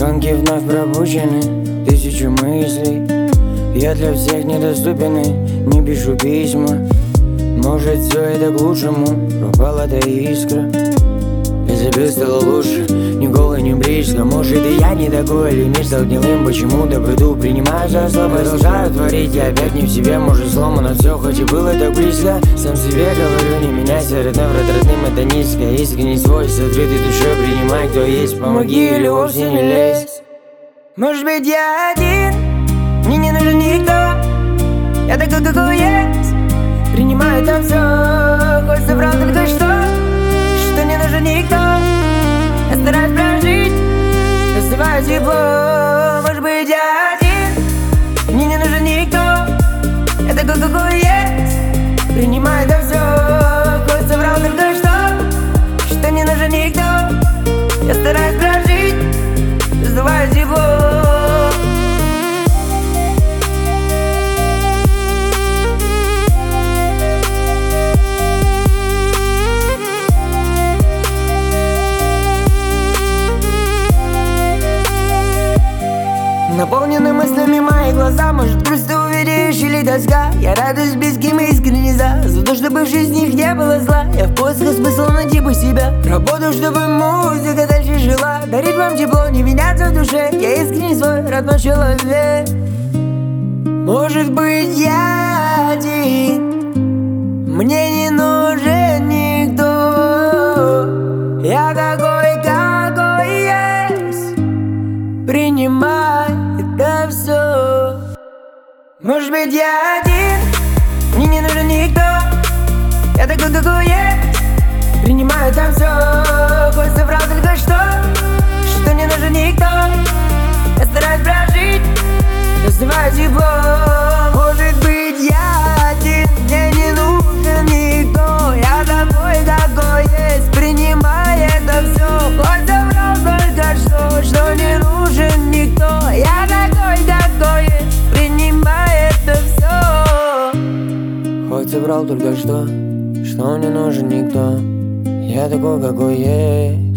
Звонки вновь пропущены, тысячу мыслей. Я для всех недоступен и не пишу письма. Может, все это к лучшему, пропала та искра. Я забил, стало лучше, ни голый, ни близко. Может, и я не такой, или мир стал гнилым. Почему-то приду, принимаю за зло. Продолжаю творить, я опять не в себе. Может, сломано все, хоть и было так близко. Сам себе говорю, не меняйся, родной, врат родным это низко. Искренний свой, с открытой душой принимай, кто есть. Помоги или вовсе не лезь. Может быть, я один, мне не нужен никто. Я такой, какой есть, принимаю там все. Хоть соврал только что не нужен никто. Я стараюсь прожить, доставаю тепло. Может быть, я один, мне не нужен никто. Я такой, какой есть, принимаю там все. Хоть соврал только что не нужен никто. Я стараюсь прожить, доставаю тепло. Наполнены мыслями мои глаза. Может, просто увидишь или тоска. Я радуюсь близким и искренне за то, чтобы в жизни их не было зла. Я в поисках смысла найти бы себя. Работаю, чтобы музыка дальше жила. Дарить вам тепло, не меняться в душе. Я искренне свой родной человек. Может быть, я один, мне не нужен никто. Я такой, какой есть, принимай это все. Может быть, я один, мне не нужен никто. Я такой, какой есть, принимаю там все. Хоть соврал только что не нужен никто. Я стараюсь прожить, доставаю тепло. Может быть, я один, мне не нужен никто. Я такой, какой есть, принимай это все. Хоть соврал только что не нужен никто. Я такой, какой есть, принимай это все. Хоть соврал только что не нужен никто. Я такой, какой есть.